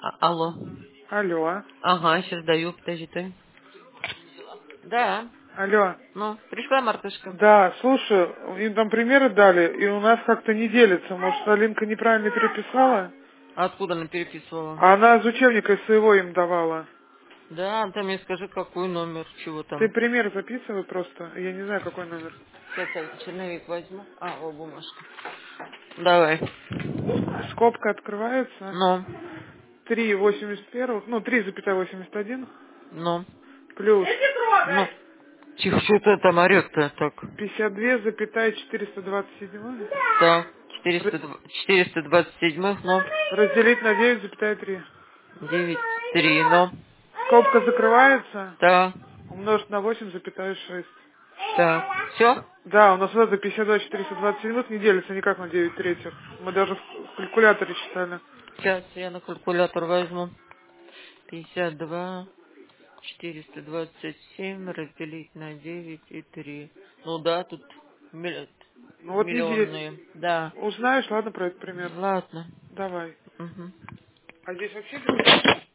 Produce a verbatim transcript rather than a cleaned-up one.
А- алло. Алло. Ага, сейчас даю, подожди. Да. Алло. Ну, пришла мартышка. Да, слушай, им там примеры дали, и у нас как-то не делится. Может, Алинка неправильно переписала? А откуда она переписывала? А она из учебника из своего им давала. Да, ты мне скажи, какой номер, чего Ты там. пример записывай просто. Я не знаю, какой номер. Сейчас я черновик возьму. А, о, бумажка. Давай. Скобка открывается. Ну, Три восемьдесят первых, ну, три запятая восемьдесят один ну, плюс ну. Тихо, что ты там орёт-то так? пятьдесят два запятая четыреста двадцать семь Так, четыреста четыреста двадцать семь, ну, разделить на девять запятая три. девять три, ну. Скобка закрывается, Так, умножить на восемь запятая шесть. так. Все? Да, у нас вот это пятьдесят два четыреста двадцать семь минут не делится никак на девять третьих. Мы даже в в калькуляторе считали. Сейчас я на калькулятор возьму. пятьдесят два четыреста двадцать семь разделить на девять и три. Ну да, тут милли- Ну вот не де... миллионные. Да. Узнаешь, ладно, про этот пример. Ладно. Давай. Мгм. А здесь вообще